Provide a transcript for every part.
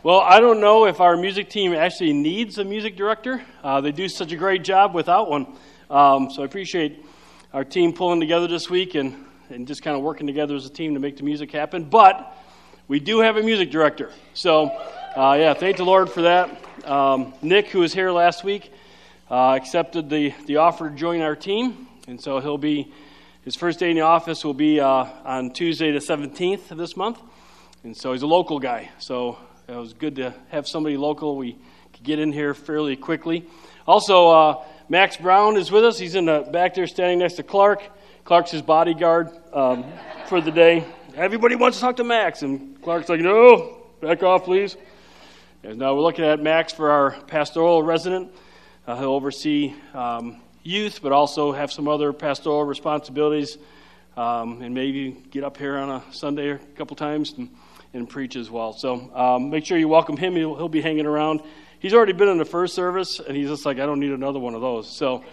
Well, I don't know if our music team actually needs a music director. They do such a great job without one. So I appreciate our team pulling together this week and just kind of working together as a team to make the music happen. But we do have a music director. So, thank the Lord for that. Nick, who was here last week, accepted the offer to join our team. And so his first day in the office will be on Tuesday the 17th of this month. And so he's a local guy. So it was good to have somebody local. We could get in here fairly quickly. Also, Max Brown is with us. He's in the back there standing next to Clark. Clark's his bodyguard for the day. Everybody wants to talk to Max, and Clark's like, no, back off, please. And now we're looking at Max for our pastoral resident. He'll oversee youth, but also have some other pastoral responsibilities, and maybe get up here on a Sunday a couple times and preach as well. So make sure you welcome him. He'll be hanging around. He's already been in the first service, and he's just like, I don't need another one of those. So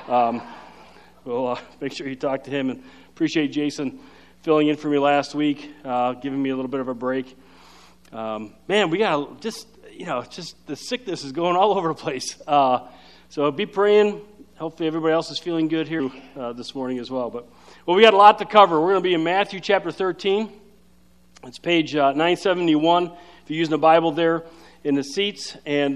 we'll make sure you talk to him, and appreciate Jason filling in for me last week, giving me a little bit of a break. Man, we got just the sickness is going all over the place. So be praying. Hopefully everybody else is feeling good here this morning as well. But we got a lot to cover. We're going to be in Matthew chapter 13. It's page 971, if you're using the Bible there in the seats. And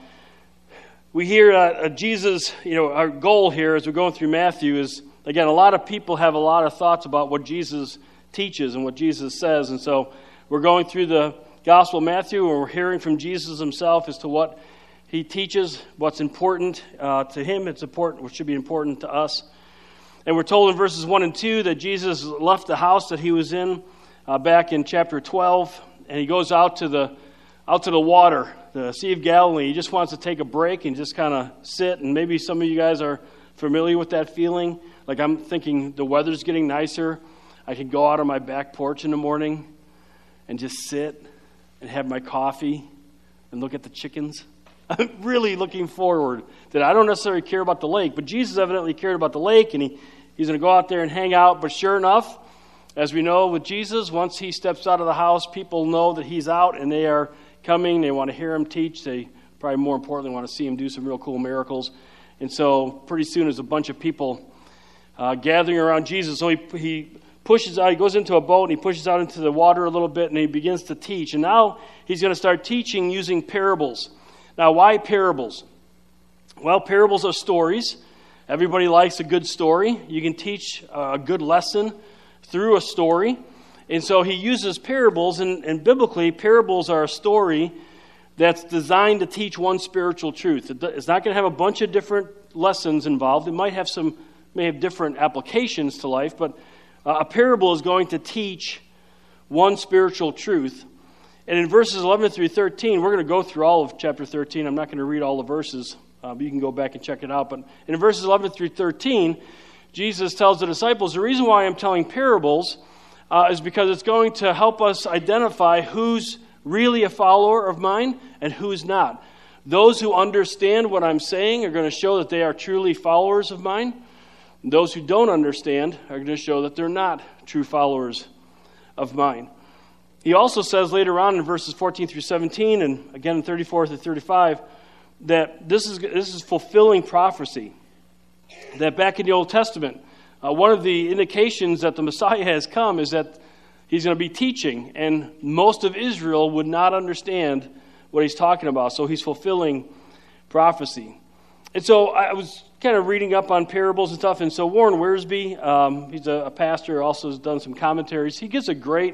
we hear Jesus, our goal here as we're going through Matthew is, again, a lot of people have a lot of thoughts about what Jesus teaches and what Jesus says. And so we're going through the Gospel of Matthew, and we're hearing from Jesus himself as to what he teaches, what's important to him. It's important, what should be important to us. And we're told in verses 1 and 2 that Jesus left the house that he was in back in chapter 12, and he goes out to the water, the Sea of Galilee. He just wants to take a break and just kind of sit. And maybe some of you guys are familiar with that feeling. Like, I'm thinking the weather's getting nicer. I can go out on my back porch in the morning and just sit and have my coffee and look at the chickens. I'm really looking forward to that. I don't necessarily care about the lake, but Jesus evidently cared about the lake, and he's going to go out there and hang out. But sure enough, as we know with Jesus, once he steps out of the house, people know that he's out, and they are coming. They want to hear him teach. They probably more importantly want to see him do some real cool miracles. And so pretty soon there's a bunch of people gathering around Jesus. So he pushes out, he goes into a boat, and he pushes out into the water a little bit, and he begins to teach. And now he's going to start teaching using parables. Now, why parables? Well, parables are stories. Everybody likes a good story. You can teach a good lesson through a story. And so he uses parables, and biblically, parables are a story that's designed to teach one spiritual truth. It's not going to have a bunch of different lessons involved. It may have different applications to life, but a parable is going to teach one spiritual truth. And in verses 11 through 13, we're going to go through all of chapter 13. I'm not going to read all the verses, but you can go back and check it out. But in verses 11 through 13, Jesus tells the disciples, the reason why I'm telling parables is because it's going to help us identify who's really a follower of mine and who's not. Those who understand what I'm saying are going to show that they are truly followers of mine. And those who don't understand are going to show that they're not true followers of mine. He also says later on in verses 14 through 17, and again in 34 through 35, that this is fulfilling prophecy. That back in the Old Testament, one of the indications that the Messiah has come is that he's going to be teaching, and most of Israel would not understand what he's talking about. So he's fulfilling prophecy. And so I was kind of reading up on parables and stuff, and so Warren Wiersbe, he's a pastor, also has done some commentaries. He gives a great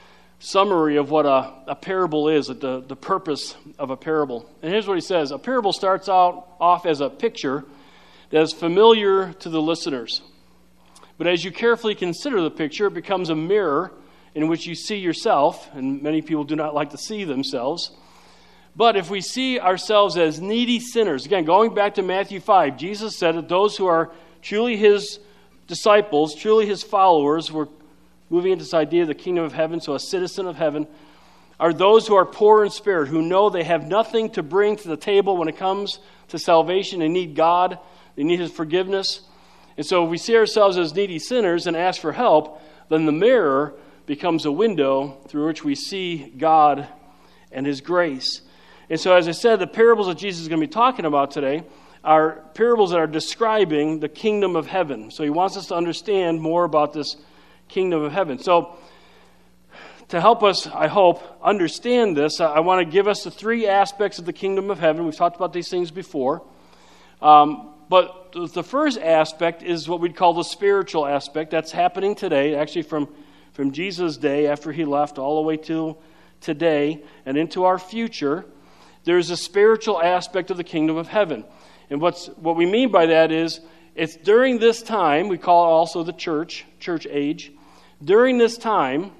summary of what a parable is, the purpose of a parable. And here's what he says. A parable starts off as a picture that is familiar to the listeners. But as you carefully consider the picture, it becomes a mirror in which you see yourself, and many people do not like to see themselves. But if we see ourselves as needy sinners, again, going back to Matthew 5, Jesus said that those who are truly his disciples, truly his followers, were moving into this idea of the kingdom of heaven, so a citizen of heaven, are those who are poor in spirit, who know they have nothing to bring to the table when it comes to salvation. They need God. They need his forgiveness. And so if we see ourselves as needy sinners and ask for help, then the mirror becomes a window through which we see God and His grace. And so, as I said, the parables that Jesus is going to be talking about today are parables that are describing the kingdom of heaven. So He wants us to understand more about this kingdom of heaven. So, to help us, I hope, understand this, I want to give us the three aspects of the kingdom of heaven. We've talked about these things before. But the first aspect is what we'd call the spiritual aspect. That's happening today, actually from Jesus' day after He left all the way to today and into our future. There's a spiritual aspect of the kingdom of heaven. And what we mean by that is it's during this time, we call it also the church age. During this time,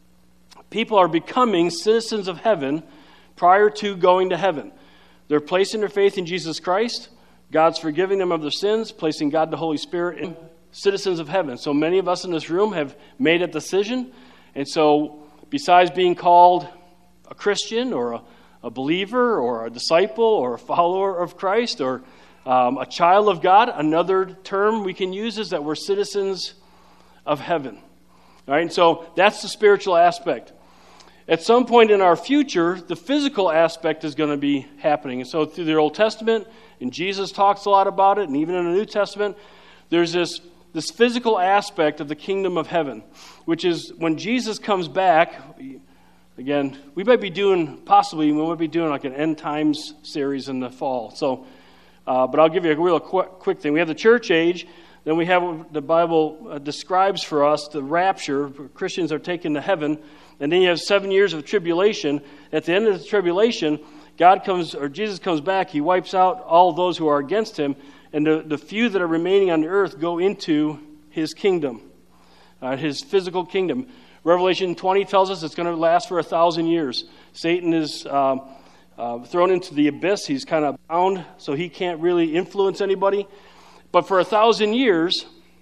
people are becoming citizens of heaven prior to going to heaven. They're placing their faith in Jesus Christ. God's forgiving them of their sins, placing God the Holy Spirit in citizens of heaven. So many of us in this room have made a decision. And so besides being called a Christian or a believer or a disciple or a follower of Christ or a child of God, another term we can use is that we're citizens of heaven. All right, and so that's the spiritual aspect. At some point in our future, the physical aspect is going to be happening. And so through the Old Testament, and Jesus talks a lot about it, and even in the New Testament, there's this physical aspect of the kingdom of heaven, which is when Jesus comes back. Again, we might be doing like an end times series in the fall. So, but I'll give you a real quick thing. We have the church age. Then we have what the Bible describes for us, the rapture. Christians are taken to heaven. And then you have 7 years of tribulation. At the end of the tribulation, Jesus comes back. He wipes out all those who are against Him. And the few that are remaining on the earth go into His kingdom, His physical kingdom. Revelation 20 tells us it's going to last for 1,000 years. Satan is thrown into the abyss. He's kind of bound, so he can't really influence anybody. But for 1,000 years,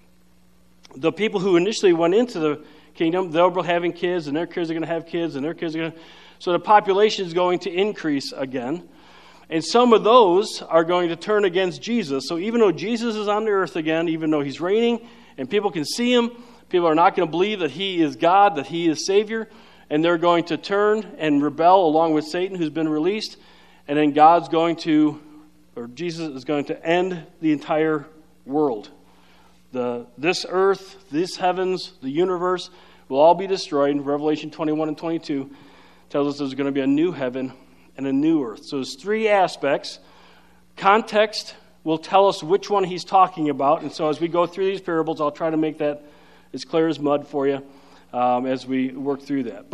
the people who initially went into the kingdom, they'll be having kids, and their kids are going to have kids, and their kids are going to... So the population is going to increase again. And some of those are going to turn against Jesus. So even though Jesus is on the earth again, even though He's reigning, and people can see Him, people are not going to believe that He is God, that He is Savior, and they're going to turn and rebel along with Satan, who's been released, and then Jesus is going to end the entire world. This earth, these heavens, the universe will all be destroyed. Revelation 21 and 22 tells us there's going to be a new heaven and a new earth. So there's three aspects. Context will tell us which one He's talking about. And so as we go through these parables, I'll try to make that as clear as mud for you as we work through that.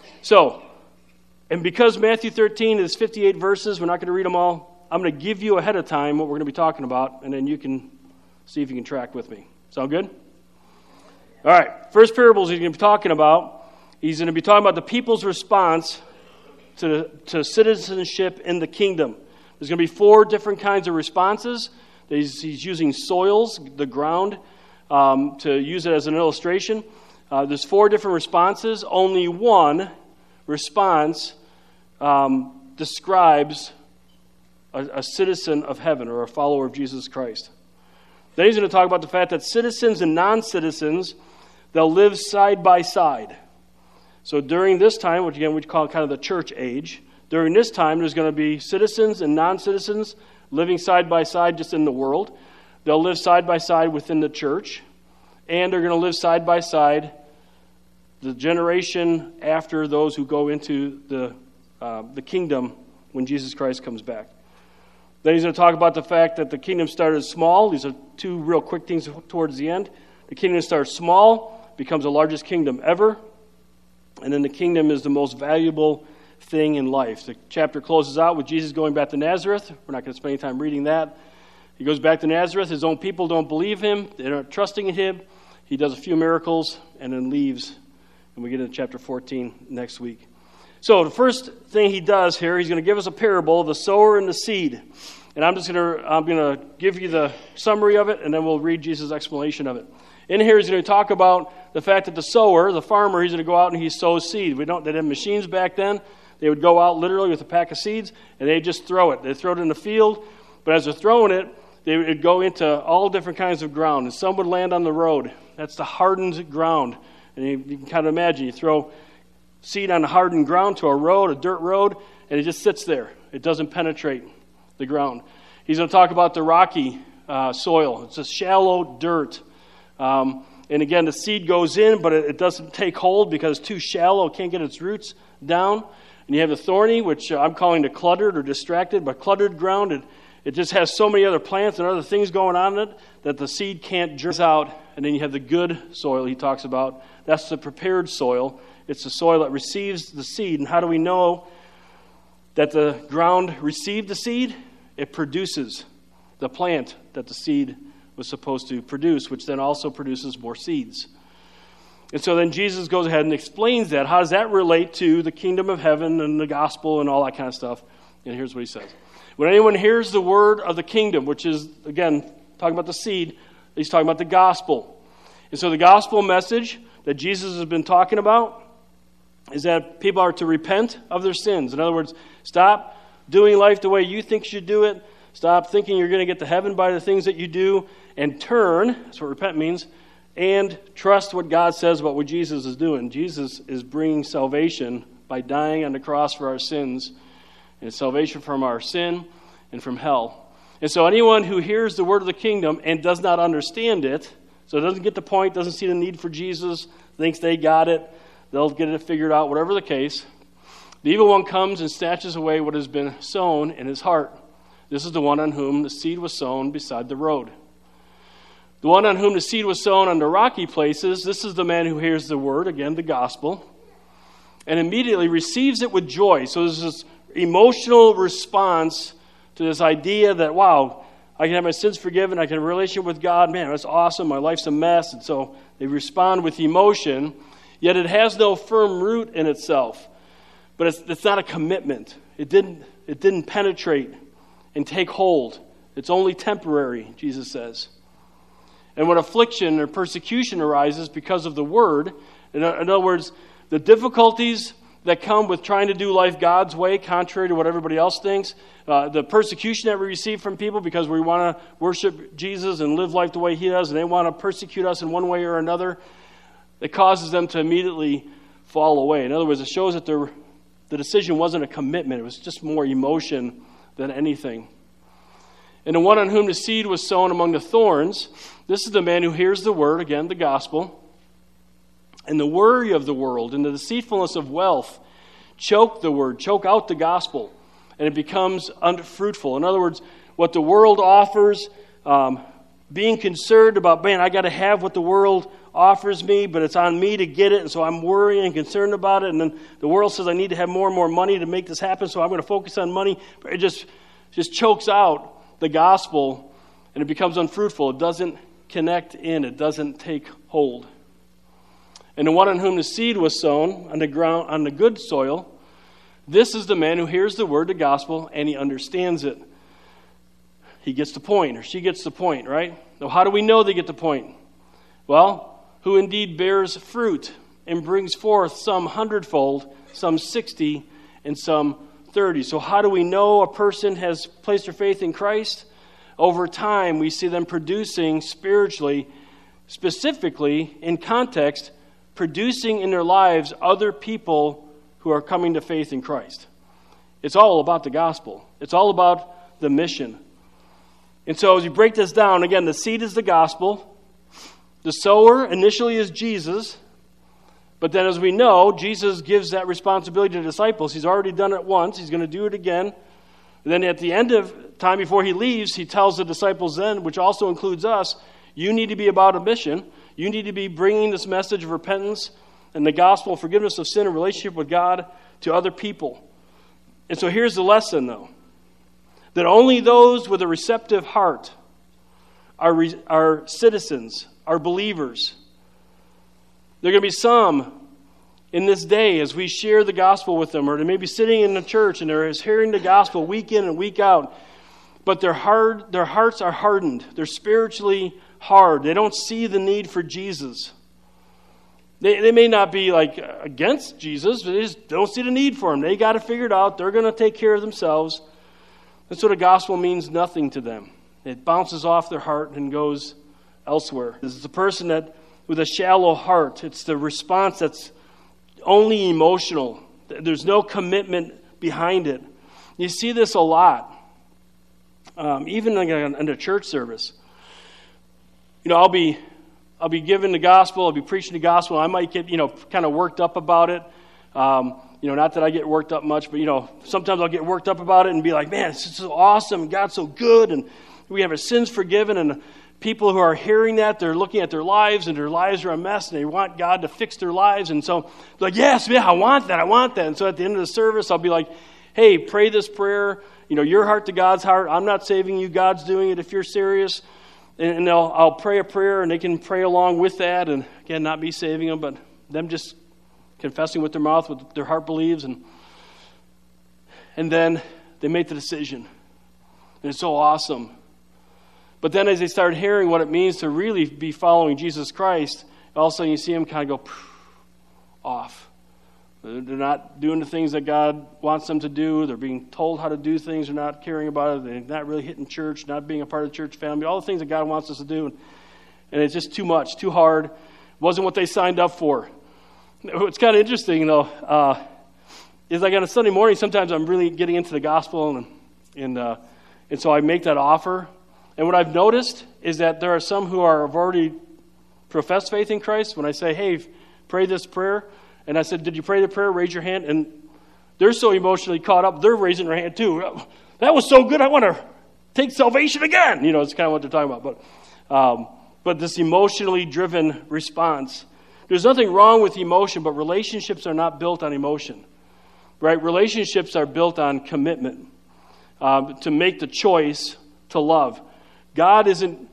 And because Matthew 13 is 58 verses, we're not going to read them all. I'm going to give you ahead of time what we're going to be talking about, and then you can see if you can track with me. Sound good? All right. First parables He's going to be talking about. He's going to be talking about the people's response to citizenship in the kingdom. There's going to be 4 different kinds of responses. He's using soils, the ground, to use it as an illustration. There's 4 different responses. Only one response describes a citizen of heaven or a follower of Jesus Christ. Then he's going to talk about the fact that citizens and non-citizens, they'll live side by side. So during this time, which again we call kind of the church age, during this time there's going to be citizens and non-citizens living side by side just in the world. They'll live side by side within the church, and they're going to live side by side the generation after those who go into the kingdom when Jesus Christ comes back. Then he's going to talk about the fact that the kingdom started small. These are 2 real quick things towards the end. The kingdom starts small, becomes the largest kingdom ever, and then the kingdom is the most valuable thing in life. The chapter closes out with Jesus going back to Nazareth. We're not going to spend any time reading that. He goes back to Nazareth. His own people don't believe Him. They're not trusting in Him. He does a few miracles and then leaves. And we get into chapter 14 next week. So the first thing He does here, He's going to give us a parable of the sower and the seed. And I'm going to give you the summary of it, and then we'll read Jesus' explanation of it. In here, He's going to talk about the fact that the sower, the farmer, he's going to go out and he sows seed. They didn't have machines back then. They would go out literally with a pack of seeds, and they'd just throw it. They'd throw it in the field, but as they're throwing it, they would go into all different kinds of ground. And some would land on the road. That's the hardened ground. And you can kind of imagine, you throw seed on a hardened ground to a road, a dirt road, and it just sits there. It doesn't penetrate the ground. He's going to talk about the rocky soil. It's a shallow dirt. And again, the seed goes in, but it doesn't take hold because it's too shallow. It can't get its roots down. And you have the thorny, which I'm calling the cluttered or distracted, but cluttered ground. It just has so many other plants and other things going on in it that the seed can't germinate out. And then you have the good soil he talks about. That's the prepared soil. It's the soil that receives the seed. And how do we know that the ground received the seed? It produces the plant that the seed was supposed to produce, which then also produces more seeds. And so then Jesus goes ahead and explains that. How does that relate to the kingdom of heaven and the gospel and all that kind of stuff? And here's what he says. When anyone hears the word of the kingdom, which is, again, talking about the seed, he's talking about the gospel. And so the gospel message that Jesus has been talking about is that people are to repent of their sins. In other words, stop doing life the way you think you should do it. Stop thinking you're going to get to heaven by the things that you do, and turn, that's what repent means, and trust what God says about what Jesus is doing. Jesus is bringing salvation by dying on the cross for our sins, and salvation from our sin and from hell. And so anyone who hears the word of the kingdom and does not understand it, so doesn't get the point, doesn't see the need for Jesus, thinks they got it, they'll get it figured out, whatever the case, the evil one comes and snatches away what has been sown in his heart. This is the one on whom the seed was sown beside the road. The one on whom the seed was sown on the rocky places, this is the man who hears the word, again, the gospel, and immediately receives it with joy. So there's this emotional response to this idea that, wow, I can have my sins forgiven, I can have a relationship with God, man, that's awesome, my life's a mess. And so they respond with emotion, yet it has no firm root in itself. But it's not a commitment. It didn't penetrate and take hold. It's only temporary, Jesus says. And when affliction or persecution arises because of the word, in other words, the difficulties that come with trying to do life God's way, contrary to what everybody else thinks, the persecution that we receive from people because we want to worship Jesus and live life the way he does, and they want to persecute us in one way or another, it causes them to immediately fall away. In other words, it shows that the decision wasn't a commitment. It was just more emotion than anything. And the one on whom the seed was sown among the thorns, this is the man who hears the word, again, the gospel, and the worry of the world and the deceitfulness of wealth choke the word, choke out the gospel, and it becomes unfruitful. In other words, what the world offers, being concerned about, man, I got to have what the world offers me, but it's on me to get it, and so I'm worrying and concerned about it, and then the world says I need to have more and more money to make this happen, so I'm going to focus on money. But it just chokes out the gospel, and it becomes unfruitful. It doesn't connect in. It doesn't take hold. And the one on whom the seed was sown on the ground, on the good soil, this is the man who hears the word, the gospel, and he understands it. He gets the point, or she gets the point, right? Now, how do we know they get the point? Well, who indeed bears fruit and brings forth some 100-fold, some 60, and some 30. So how do we know a person has placed their faith in Christ? Over time, we see them producing spiritually, specifically in context, producing in their lives other people who are coming to faith in Christ. It's all about the gospel. It's all about the mission. And so as you break this down, again, the seed is the gospel. The sower initially is Jesus. But then as we know, Jesus gives that responsibility to the disciples. He's already done it once. He's going to do it again. And then at the end of time before he leaves, he tells the disciples then, which also includes us, you need to be about a mission. You need to be bringing this message of repentance and the gospel, forgiveness of sin and relationship with God to other people. And so here's the lesson, though, that only those with a receptive heart are citizens, are believers. There are going to be some in this day as we share the gospel with them, or they may be sitting in the church and they're hearing the gospel week in and week out, but their hearts are hardened. They're spiritually hard. They don't see the need for Jesus. They may not be like against Jesus, but they just don't see the need for him. They got it figured out. They're going to take care of themselves. And so the gospel means nothing to them. It bounces off their heart and goes elsewhere. This is a person that with a shallow heart. It's the response that's only emotional. There's no commitment behind it. You see this a lot, even in a church service. I'll be giving the gospel, I'll be preaching the gospel, and I might get, kind of worked up about it. Not that I get worked up much, but, sometimes I'll get worked up about it and be like, man, it's so awesome, God's so good, and we have our sins forgiven, and people who are hearing that, they're looking at their lives, and their lives are a mess, and they want God to fix their lives, and so, like, yes, yeah, I want that, and so at the end of the service, I'll be like, hey, pray this prayer, your heart to God's heart, I'm not saving you, God's doing it if you're serious, and I'll pray a prayer, and they can pray along with that, and again, not me saving them, but them just confessing with their mouth what their heart believes, and then they make the decision. And it's so awesome. But then as they start hearing what it means to really be following Jesus Christ, all of a sudden you see them kind of go off. They're not doing the things that God wants them to do. They're being told how to do things. They're not caring about it. They're not really hitting church, not being a part of the church family. All the things that God wants us to do. And it's just too much, too hard. It wasn't what they signed up for. What's kind of interesting, though, is like on a Sunday morning, sometimes I'm really getting into the gospel, and so I make that offer. And what I've noticed is that there are some who have already professed faith in Christ. When I say, hey, pray this prayer, and I said, did you pray the prayer? Raise your hand. And they're so emotionally caught up, they're raising their hand too. That was so good, I want to take salvation again. It's kind of what they're talking about. But this emotionally driven response. There's nothing wrong with emotion, but relationships are not built on emotion, right? Relationships are built on commitment, to make the choice to love. God isn't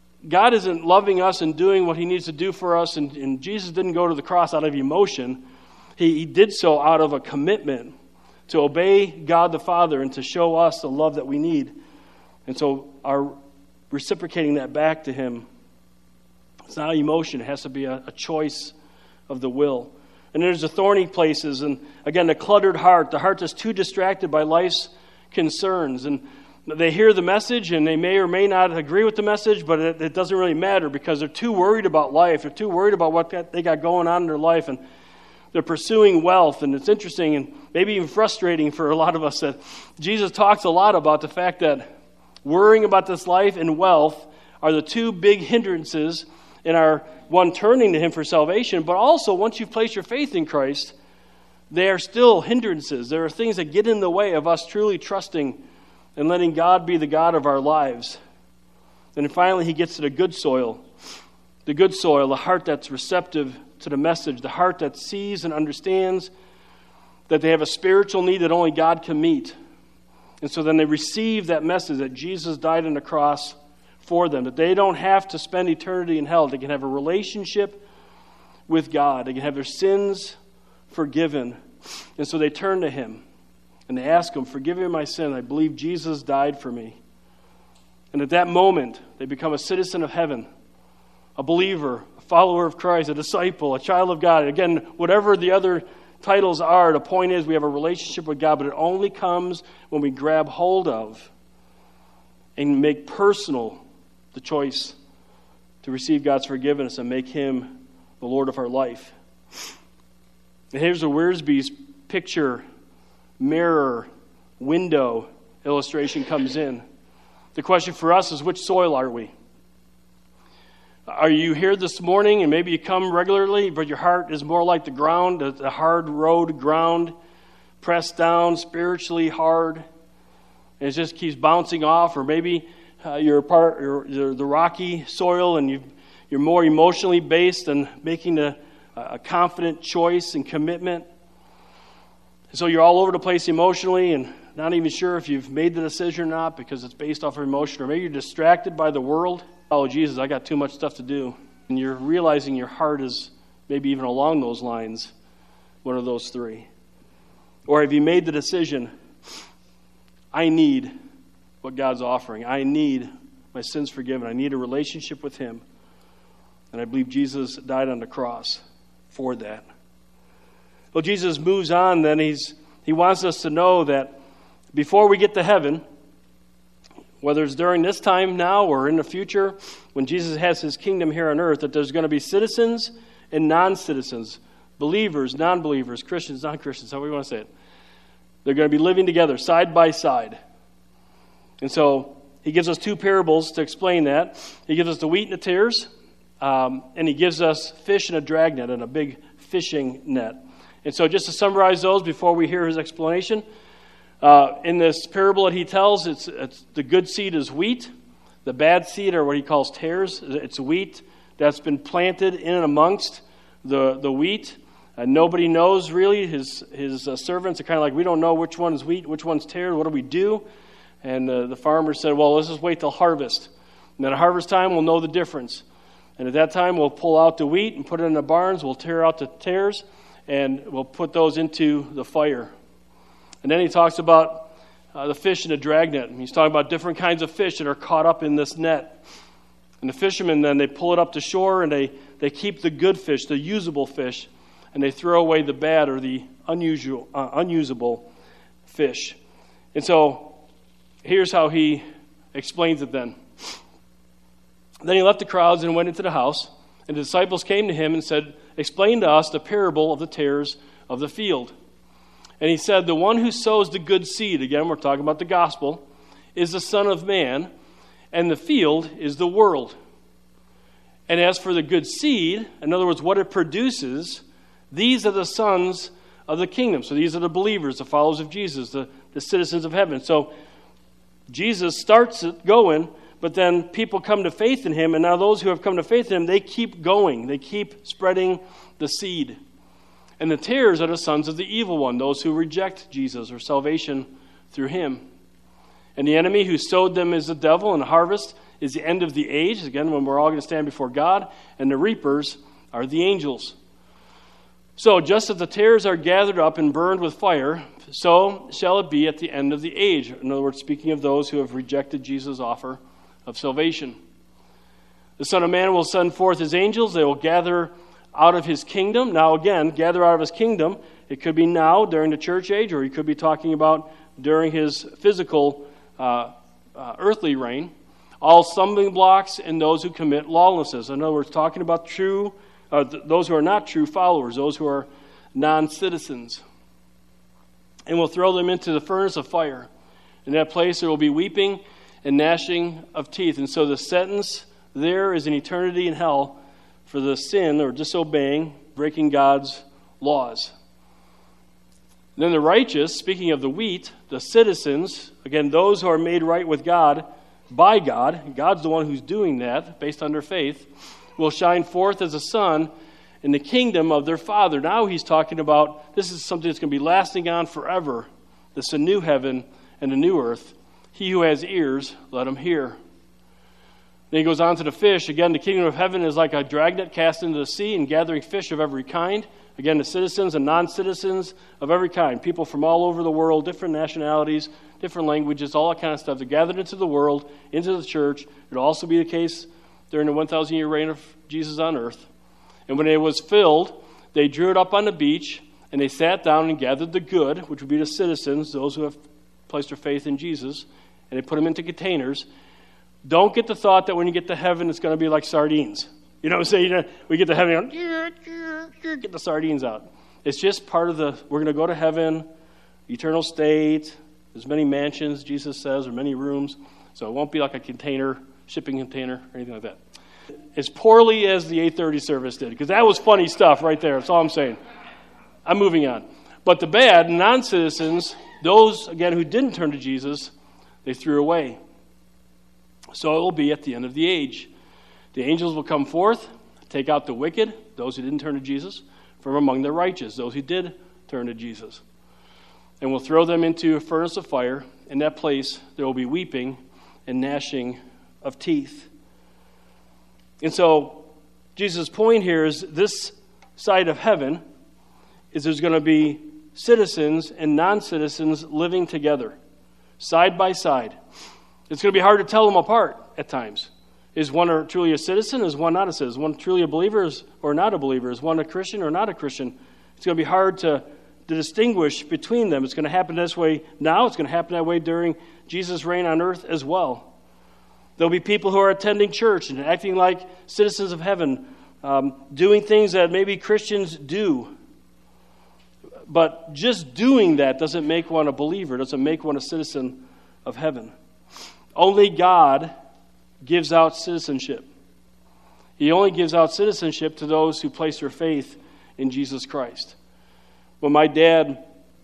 loving us and doing what he needs to do for us, and Jesus didn't go to the cross out of emotion. He did so out of a commitment to obey God the Father and to show us the love that we need. And so our reciprocating that back to him, it's not emotion. It has to be a choice of the will. And there's the thorny places. And again, the cluttered heart. The heart that's too distracted by life's concerns. And they hear the message and they may or may not agree with the message, but it doesn't really matter because they're too worried about life. They're too worried about what they got going on in their life. And they're pursuing wealth. And it's interesting and maybe even frustrating for a lot of us that Jesus talks a lot about the fact that worrying about this life and wealth are the two big hindrances in our one turning to him for salvation, but also once you've placed your faith in Christ, they are still hindrances. There are things that get in the way of us truly trusting and letting God be the God of our lives. And then finally he gets to the good soil. The good soil, the heart that's receptive to the message, the heart that sees and understands that they have a spiritual need that only God can meet. And so then they receive that message that Jesus died on the cross for them, that they don't have to spend eternity in hell. They can have a relationship with God. They can have their sins forgiven. And so they turn to him and they ask him, forgive me my sin. I believe Jesus died for me. And at that moment, they become a citizen of heaven, a believer, a follower of Christ, a disciple, a child of God. Again, whatever the other titles are, the point is we have a relationship with God, but it only comes when we grab hold of and make personal the choice to receive God's forgiveness and make him the Lord of our life. And here's the Wiersbe's picture, mirror, window illustration comes in. The question for us is, which soil are we? Are you here this morning and maybe you come regularly, but your heart is more like the ground, the hard road ground, pressed down, spiritually hard, and it just keeps bouncing off? Or maybe you're the rocky soil and you're more emotionally based and making a confident choice and commitment. So you're all over the place emotionally and not even sure if you've made the decision or not because it's based off of emotion. Or maybe you're distracted by the world. Oh, Jesus, I got too much stuff to do. And you're realizing your heart is maybe even along those lines, one of those three. Or have you made the decision, I need what God's offering. I need my sins forgiven. I need a relationship with him. And I believe Jesus died on the cross for that. Well, Jesus moves on then. He wants us to know that before we get to heaven, whether it's during this time now or in the future, when Jesus has his kingdom here on earth, that there's going to be citizens and non-citizens. believers, non-believers, Christians, non-Christians, however you want to say it. They're going to be living together, side by side. And so he gives us two parables to explain that. He gives us the wheat and the tares, and he gives us fish and a dragnet and a big fishing net. And so just to summarize those before we hear his explanation, in this parable that he tells, it's the good seed is wheat. The bad seed are what he calls tares. It's wheat that's been planted in and amongst the wheat. Nobody knows really. His servants are kind of like, we don't know which one is wheat, which one's tares. What do we do? And the farmer said, well, let's just wait till harvest. And then at harvest time, we'll know the difference. And at that time, we'll pull out the wheat and put it in the barns. We'll tear out the tares, and we'll put those into the fire. And then he talks about the fish in a dragnet. And he's talking about different kinds of fish that are caught up in this net. And the fishermen then, they pull it up to shore, and they keep the good fish, the usable fish, and they throw away the bad or the unusable fish. And so here's how he explains it then. Then he left the crowds and went into the house, and the disciples came to him and said, explain to us the parable of the tares of the field. And he said, the one who sows the good seed, again we're talking about the gospel, is the Son of Man, and the field is the world. And as for the good seed, in other words, what it produces, these are the sons of the kingdom. So these are the believers, the followers of Jesus, the citizens of heaven. So Jesus starts it going, but then people come to faith in him, and now those who have come to faith in him, they keep going. They keep spreading the seed. And the tares are the sons of the evil one, those who reject Jesus or salvation through him. And the enemy who sowed them is the devil, and the harvest is the end of the age, again, when we're all going to stand before God, and the reapers are the angels. So just as the tares are gathered up and burned with fire, so shall it be at the end of the age. In other words, speaking of those who have rejected Jesus' offer of salvation. The Son of Man will send forth his angels. They will gather out of his kingdom. Now again, gather out of his kingdom. It could be now during the church age, or he could be talking about during his physical earthly reign. All stumbling blocks and those who commit lawlessness. In other words, talking about those who are not true followers, those who are non-citizens. And will throw them into the furnace of fire. In that place there will be weeping and gnashing of teeth. And so the sentence there is an eternity in hell for the sin or disobeying, breaking God's laws. And then the righteous, speaking of the wheat, the citizens, again, those who are made right with God by God, God's the one who's doing that based on their faith, will shine forth as a sun in the kingdom of their Father. Now he's talking about this is something that's going to be lasting on forever. This is a new heaven and a new earth. He who has ears, let him hear. Then he goes on to the fish. Again, the kingdom of heaven is like a dragnet cast into the sea and gathering fish of every kind. Again, the citizens and non-citizens of every kind. People from all over the world, different nationalities, different languages, all that kind of stuff. They're gathered into the world, into the church. It'll also be the case during the 1,000-year reign of Jesus on earth. And when it was filled, they drew it up on the beach, and they sat down and gathered the good, which would be the citizens, those who have placed their faith in Jesus, and they put them into containers. Don't get the thought that when you get to heaven, it's going to be like sardines. You know what I'm saying? We get to heaven, get the sardines out. It's just part of we're going to go to heaven, eternal state. There's many mansions, Jesus says, or many rooms. So it won't be like a container, shipping container, or anything like that. As poorly as the 8:30 service did, because that was funny stuff right there. That's all I'm saying. I'm moving on. But the bad, non-citizens, those, again, who didn't turn to Jesus, they threw away. So it will be at the end of the age. The angels will come forth, take out the wicked, those who didn't turn to Jesus, from among the righteous, those who did turn to Jesus. And will throw them into a furnace of fire. In that place there will be weeping and gnashing of teeth. And so Jesus' point here is this side of heaven is there's going to be citizens and non-citizens living together, side by side. It's going to be hard to tell them apart at times. Is one truly a citizen? Is one not a citizen? Is one truly a believer or not a believer? Is one a Christian or not a Christian? It's going to be hard to distinguish between them. It's going to happen this way now. It's going to happen that way during Jesus' reign on earth as well. There'll be people who are attending church and acting like citizens of heaven, doing things that maybe Christians do, But just doing that doesn't make one a believer, doesn't make one a citizen of heaven. Only God gives out citizenship. He only gives out citizenship to those who place their faith in Jesus Christ. When my dad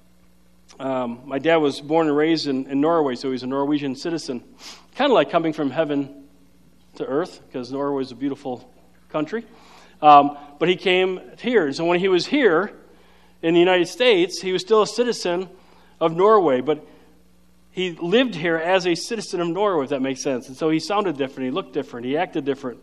was born and raised in Norway, so he's a Norwegian citizen. Kind of like coming from heaven to earth, because Norway is a beautiful country. But he came here. So when he was here in the United States, he was still a citizen of Norway. But he lived here as a citizen of Norway, if that makes sense. And so he sounded different, he looked different, he acted different.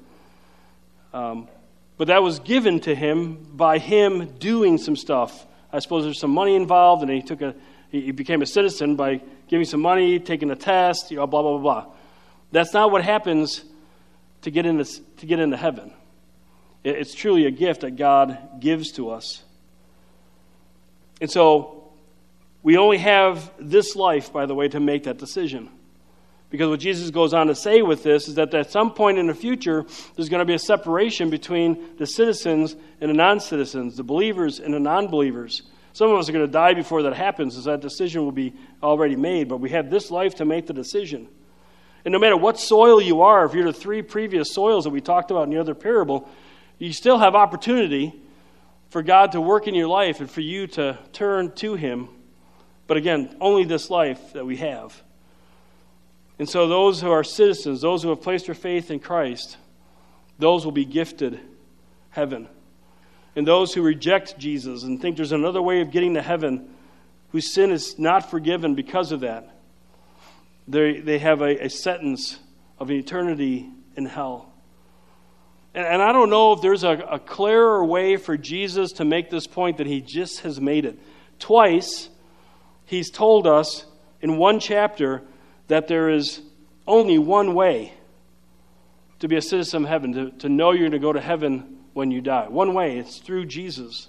But that was given to him by him doing some stuff. I suppose there's some money involved, and he became a citizen by giving some money, taking a test, blah, blah, blah, blah. That's not what happens to get into heaven. It's truly a gift that God gives to us. And so we only have this life, by the way, to make that decision. Because what Jesus goes on to say with this is that at some point in the future, there's going to be a separation between the citizens and the non-citizens, the believers and the non-believers. Some of us are going to die before that happens, as that decision will be already made. But we have this life to make the decision. And no matter what soil you are, if you're the three previous soils that we talked about in the other parable, you still have opportunity for God to work in your life and for you to turn to Him. But again, only this life that we have. And so those who are citizens, those who have placed their faith in Christ, those will be gifted heaven. And those who reject Jesus and think there's another way of getting to heaven, whose sin is not forgiven because of that, they have a sentence of an eternity in hell. And I don't know if there's a clearer way for Jesus to make this point than He just has made it. Twice, He's told us in one chapter that there is only one way to be a citizen of heaven, to know you're going to go to heaven when you die. One way, it's through Jesus.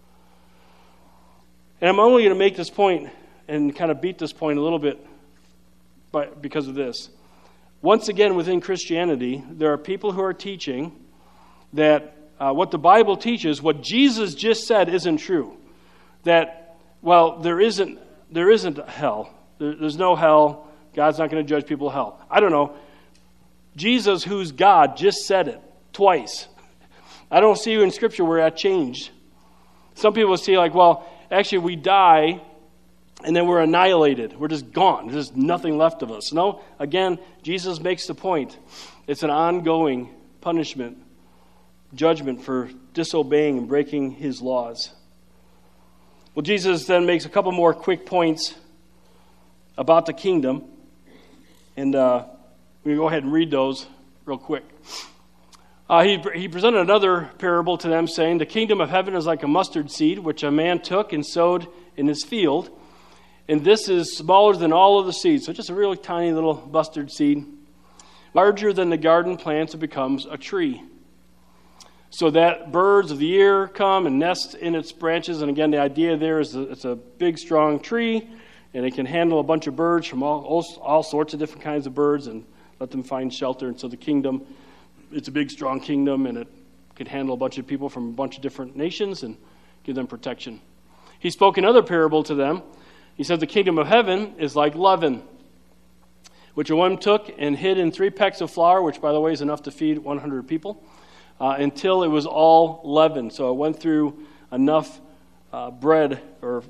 And I'm only going to make this point and kind of beat this point a little bit because of this. Once again, within Christianity, there are people who are teaching that what the Bible teaches, what Jesus just said, isn't true. That, well, there isn't hell. There's no hell. God's not going to judge people hell. I don't know. Jesus, who's God, just said it twice. I don't see in Scripture where that changed. Some people see like, well, actually we die and then we're annihilated. We're just gone. There's just nothing left of us. No, again, Jesus makes the point. It's an ongoing punishment, judgment for disobeying and breaking His laws. Well, Jesus then makes a couple more quick points about the kingdom. And we go ahead and read those real quick. He presented another parable to them, saying, "The kingdom of heaven is like a mustard seed, which a man took and sowed in his field. And this is smaller than all of the seeds." So just a really tiny little mustard seed. "Larger than the garden plants, it becomes a tree, so that birds of the air come and nest in its branches." And again, the idea there is that it's a big, strong tree, and it can handle a bunch of birds from all sorts of different kinds of birds and let them find shelter. And so the kingdom, it's a big, strong kingdom, and it can handle a bunch of people from a bunch of different nations and give them protection. He spoke another parable to them. He said, "The kingdom of heaven is like leaven, which a woman took and hid in 3 pecks of flour," which, by the way, is enough to feed 100 people, "until it was all leavened." So it went through enough bread or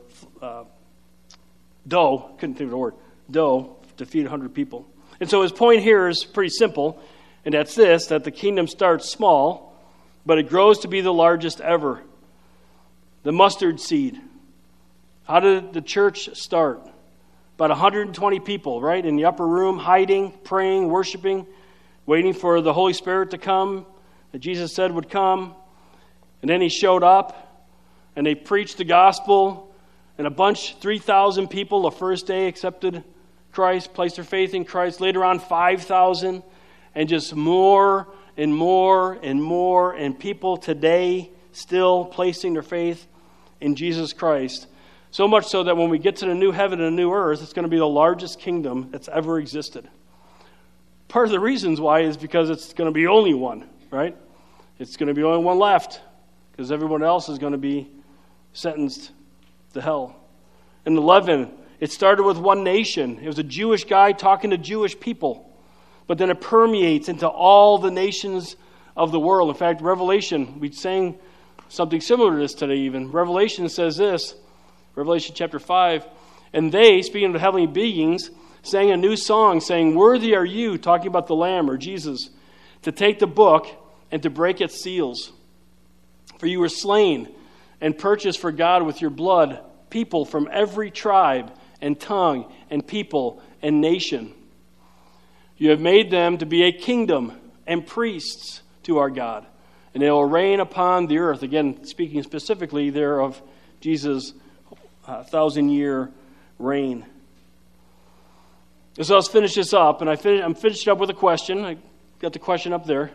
dough, couldn't think of the word, dough, to feed 100 people. And so his point here is pretty simple, and that's this, that the kingdom starts small, but it grows to be the largest ever. The mustard seed. How did the church start? About 120 people, right, in the upper room, hiding, praying, worshiping, waiting for the Holy Spirit to come, that Jesus said would come. And then He showed up, and they preached the gospel, and a bunch, 3,000 people the first day accepted Christ, placed their faith in Christ. Later on, 5,000, and just more and more and more, and people today still placing their faith in Jesus Christ. So much so that when we get to the new heaven and the new earth, it's going to be the largest kingdom that's ever existed. Part of the reasons why is because it's going to be only one, right? It's going to be only one left, because everyone else is going to be sentenced to hell. And the leaven, it started with one nation. It was a Jewish guy talking to Jewish people. But then it permeates into all the nations of the world. In fact, Revelation, we sang something similar to this today even. Revelation says this, Revelation chapter 5, and they, speaking of the heavenly beings, sang a new song saying, "Worthy are you," talking about the Lamb or Jesus, "to take the book and to break its seals. For you were slain and purchased for God with your blood people from every tribe and tongue and people and nation. You have made them to be a kingdom and priests to our God, and they will reign upon the earth." Again, speaking specifically there of Jesus' 1,000-year reign. So let's finish this up, and I'm finished up with a question. I got the question up there.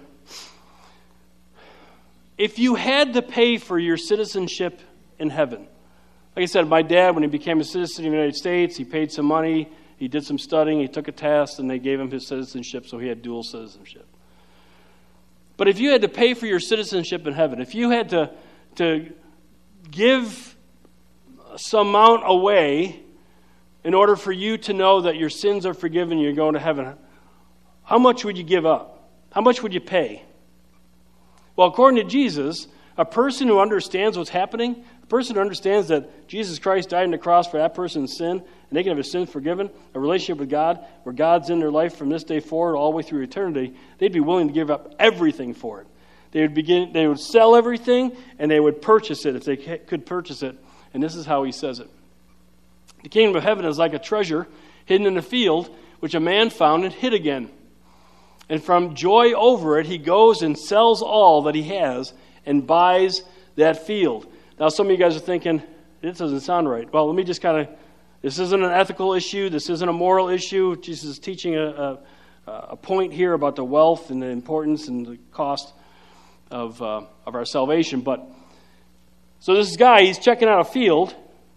If you had to pay for your citizenship in heaven, like I said, my dad, when he became a citizen of the United States, he paid some money, he did some studying, he took a test, and they gave him his citizenship, so he had dual citizenship. But if you had to pay for your citizenship in heaven, if you had to give some amount away in order for you to know that your sins are forgiven and you're going to heaven, how much would you give up? How much would you pay? Well, according to Jesus, a person who understands what's happening, a person who understands that Jesus Christ died on the cross for that person's sin, and they can have his sins forgiven, a relationship with God, where God's in their life from this day forward all the way through eternity, they'd be willing to give up everything for it. They would sell everything, and they would purchase it if they could purchase it. And this is how he says it. The kingdom of heaven is like a treasure hidden in a field, which a man found and hid again. And from joy over it, he goes and sells all that he has and buys that field. Now, some of you guys are thinking, this doesn't sound right. Well, let me just this isn't an ethical issue. This isn't a moral issue. Jesus is teaching a point here about the wealth and the importance and the cost of our salvation. But so this guy, he's checking out a field,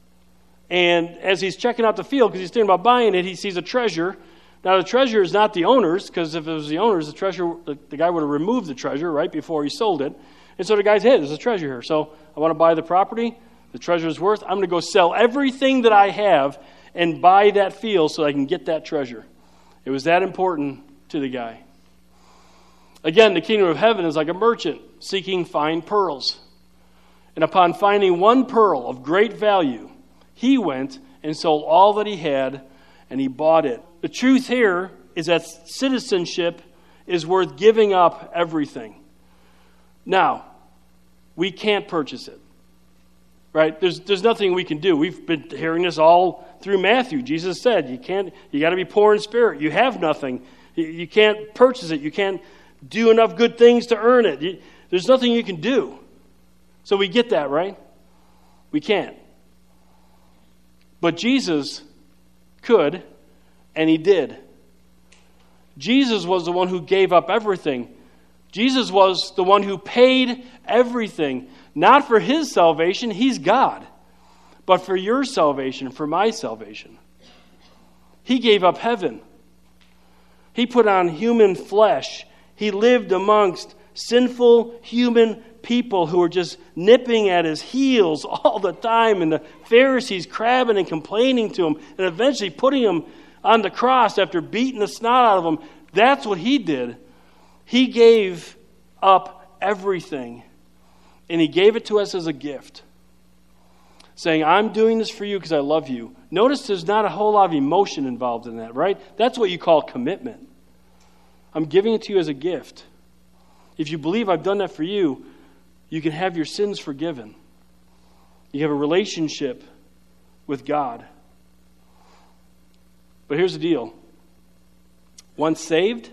and as he's checking out the field, because he's thinking about buying it, he sees a treasure. Now, the treasure is not the owner's, because if it was the owner's, the guy would have removed the treasure right before he sold it. And so the guy's, hey, there's a treasure here. So I want to buy the property. The treasure is worth. I'm going to go sell everything that I have and buy that field so I can get that treasure. It was that important to the guy. Again, the kingdom of heaven is like a merchant seeking fine pearls. And upon finding one pearl of great value, he went and sold all that he had, and he bought it. The truth here is that citizenship is worth giving up everything. Now, we can't purchase it, right? There's nothing we can do. We've been hearing this all through Matthew. Jesus said, you got to be poor in spirit. You have nothing. You can't purchase it. You can't do enough good things to earn it. There's nothing you can do. So we get that, right? We can't. But Jesus could, and he did. Jesus was the one who gave up everything. Jesus was the one who paid everything. Not for his salvation, he's God. But for your salvation, for my salvation. He gave up heaven. He put on human flesh. He lived amongst sinful human people who were just nipping at his heels all the time, and the Pharisees crabbing and complaining to him, and eventually putting him on the cross after beating the snot out of him. That's what he did. He gave up everything, and he gave it to us as a gift, saying, I'm doing this for you because I love you. Notice there's not a whole lot of emotion involved in that, right? That's what you call commitment. I'm giving it to you as a gift. If you believe I've done that for you, you can have your sins forgiven. You have a relationship with God. But here's the deal. Once saved,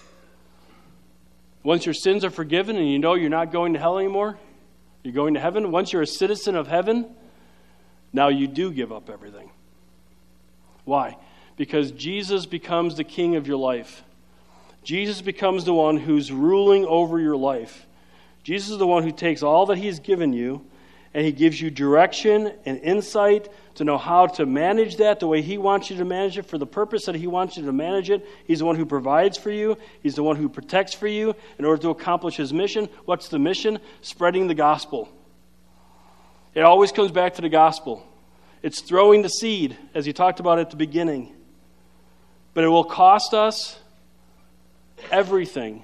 once your sins are forgiven and you know you're not going to hell anymore, you're going to heaven. Once you're a citizen of heaven, now you do give up everything. Why? Because Jesus becomes the king of your life. Jesus becomes the one who's ruling over your life. Jesus is the one who takes all that he's given you, and he gives you direction and insight to know how to manage that the way he wants you to manage it for the purpose that he wants you to manage it. He's the one who provides for you. He's the one who protects for you in order to accomplish his mission. What's the mission? Spreading the gospel. It always comes back to the gospel. It's throwing the seed, as you talked about at the beginning. But it will cost us everything.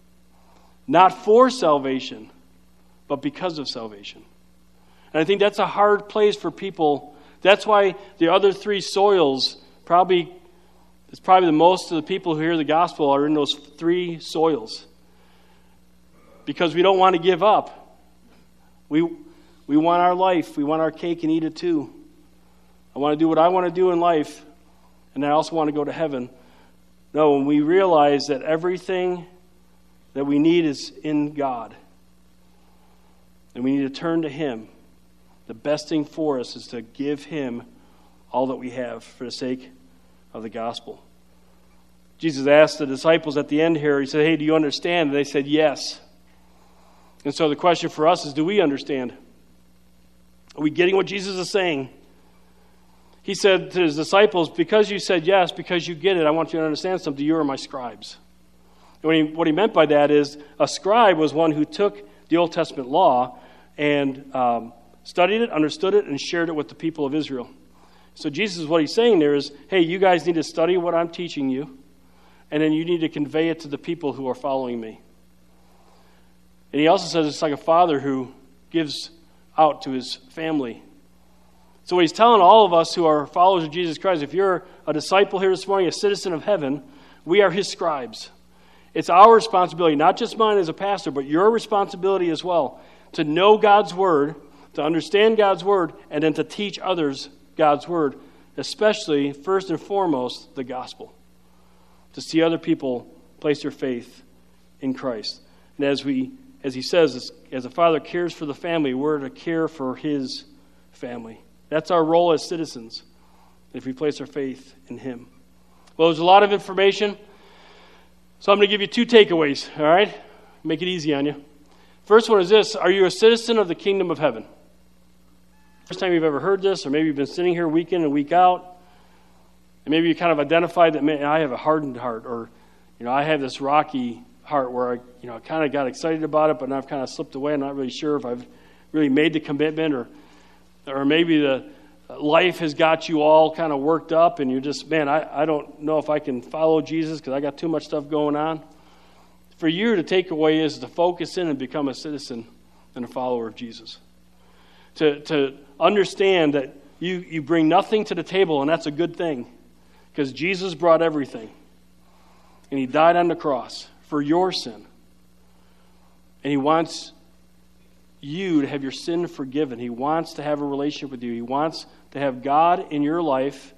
Not for salvation, but because of salvation. And I think that's a hard place for people. That's why the other three soils it's probably the most of the people who hear the gospel are in those three soils. Because we don't want to give up. We want our life. We want our cake and eat it too. I want to do what I want to do in life, and I also want to go to heaven. No, when we realize that everything that we need is in God, and we need to turn to Him, the best thing for us is to give Him all that we have for the sake of the gospel. Jesus asked the disciples at the end here, He said, hey, do you understand? And they said, yes. And so the question for us is, do we understand? Are we getting what Jesus is saying? He said to His disciples, because you said yes, because you get it, I want you to understand something. You are my scribes. And what he meant by that is a scribe was one who took the Old Testament law and studied it, understood it, and shared it with the people of Israel. So Jesus, what He's saying there is, hey, you guys need to study what I'm teaching you, and then you need to convey it to the people who are following me. And He also says it's like a father who gives out to his family. So what He's telling all of us who are followers of Jesus Christ, if you're a disciple here this morning, a citizen of heaven, we are His scribes. It's our responsibility, not just mine as a pastor, but your responsibility as well, to know God's Word, to understand God's Word, and then to teach others God's Word, especially, first and foremost, the gospel. To see other people place their faith in Christ. And as He says, as a father cares for the family, we're to care for His family. That's our role as citizens, if we place our faith in Him. Well, there's a lot of information, so I'm going to give you two takeaways, all right? Make it easy on you. First one is this: are you a citizen of the kingdom of heaven? First time you've ever heard this, or maybe you've been sitting here week in and week out, and maybe you kind of identified that, man, I have a hardened heart, or I have this rocky heart where I kind of got excited about it, but now I've kind of slipped away. I'm not really sure if I've really made the commitment, or maybe the life has got you all kind of worked up, and you're just, man, I don't know if I can follow Jesus because I got too much stuff going on. For you, the takeaway is to focus in and become a citizen and a follower of Jesus. To understand that you bring nothing to the table, and that's a good thing, because Jesus brought everything. And He died on the cross for your sin. And He wants you to have your sin forgiven. He wants to have a relationship with you. He wants to have God in your life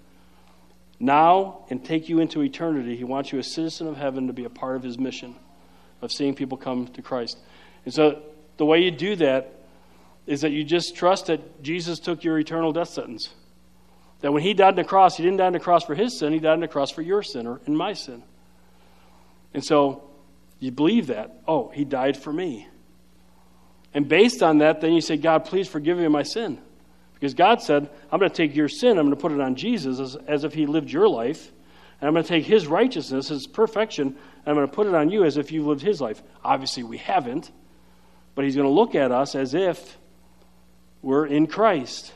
now and take you into eternity. He wants you, a citizen of heaven, to be a part of His mission of seeing people come to Christ. And so the way you do that is that you just trust that Jesus took your eternal death sentence. That when He died on the cross, He didn't die on the cross for His sin, He died on the cross for your sin or in my sin. And so you believe that. Oh, He died for me. And based on that, then you say, God, please forgive me of my sin. Because God said, I'm going to take your sin, I'm going to put it on Jesus as if He lived your life. And I'm going to take His righteousness, His perfection, and I'm going to put it on you as if you lived His life. Obviously, we haven't. But He's going to look at us as if we're in Christ.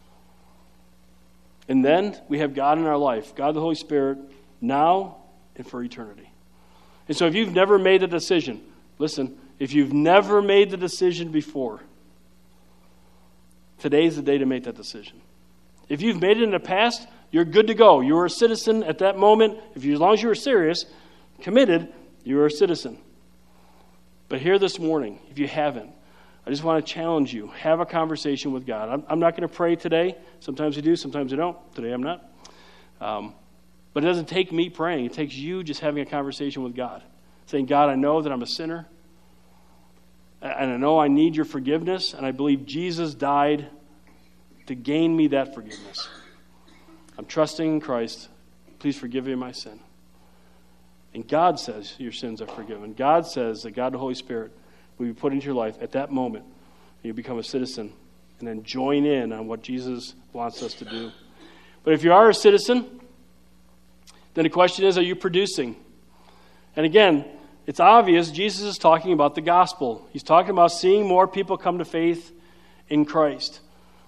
And then we have God in our life, God the Holy Spirit, now and for eternity. And so if you've never made a decision, listen, if you've never made the decision before, today's the day to make that decision. If you've made it in the past, you're good to go. You were a citizen at that moment. As long as you were serious, committed, you were a citizen. But here this morning, if you haven't, I just want to challenge you. Have a conversation with God. I'm not going to pray today. Sometimes I do, sometimes I don't. Today I'm not. But it doesn't take me praying. It takes you just having a conversation with God. Saying, God, I know that I'm a sinner. And I know I need your forgiveness. And I believe Jesus died to gain me that forgiveness. I'm trusting in Christ. Please forgive me my sin. And God says your sins are forgiven. God says that God the Holy Spirit will be put into your life at that moment. And you become a citizen. And then join in on what Jesus wants us to do. But if you are a citizen, then the question is, are you producing? And again, it's obvious Jesus is talking about the gospel. He's talking about seeing more people come to faith in Christ.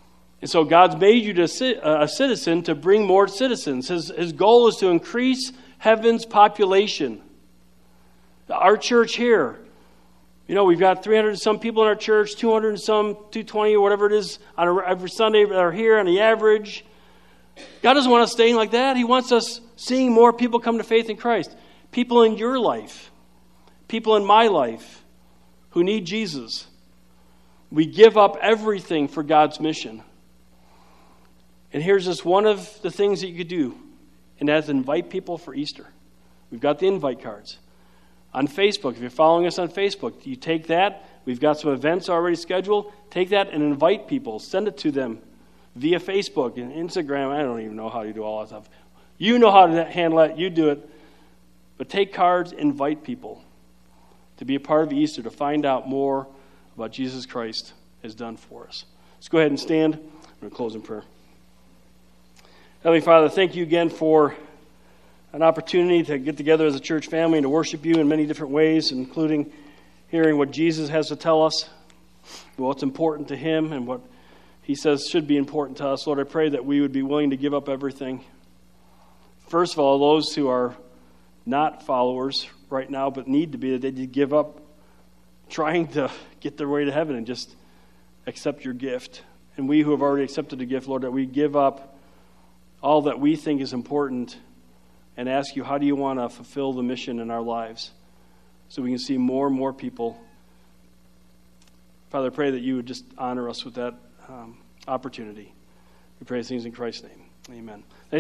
And so God's made you a citizen to bring more citizens. His goal is to increase heaven's population. Our church here, we've got 300 and some people in our church, 200 and some, 220 or whatever it is on every Sunday that are here on the average. God doesn't want us staying like that. He wants us seeing more people come to faith in Christ. People in your life, people in my life who need Jesus. We give up everything for God's mission. And here's just one of the things that you could do, and that's invite people for Easter. We've got the invite cards. On Facebook, if you're following us on Facebook, you take that. We've got some events already scheduled. Take that and invite people. Send it to them via Facebook and Instagram. I don't even know how you do all that stuff. You know how to handle it. You do it. But take cards, invite people to be a part of Easter, to find out more about Jesus Christ has done for us. Let's go ahead and stand. I'm going to close in prayer. Heavenly Father, thank you again for an opportunity to get together as a church family and to worship you in many different ways, including hearing what Jesus has to tell us, what's important to him and what he says should be important to us. Lord, I pray that we would be willing to give up everything. First of all, those who are not followers right now but need to be, that they give up trying to get their way to heaven and just accept your gift. And we who have already accepted the gift, Lord, that we give up all that we think is important and ask you, how do you want to fulfill the mission in our lives so we can see more and more people. Father, I pray that you would just honor us with that opportunity. We pray these things in Christ's name. Amen.